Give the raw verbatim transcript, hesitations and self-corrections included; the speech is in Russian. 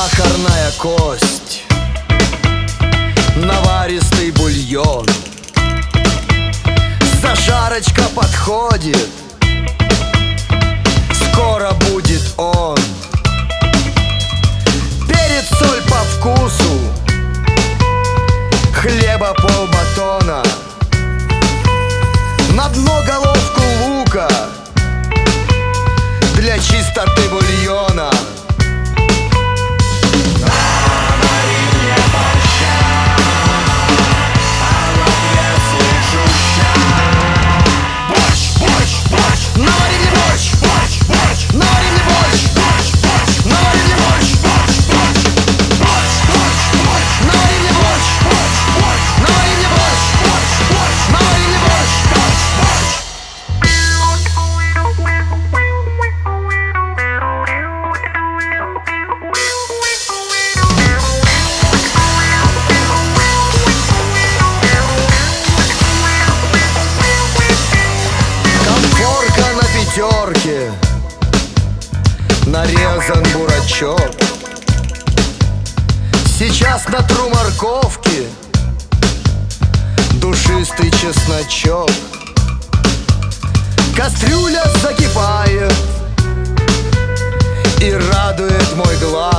Сахарная кость, наваристый бульон, зажарочка подходит, скоро будет он. Перец, соль по вкусу, хлеба полбатона, на дно головку лука для чистоты бульона. Пятерки нарезан бурачок, сейчас натру морковки, душистый чесночок. Кастрюля закипает и радует мой глаз.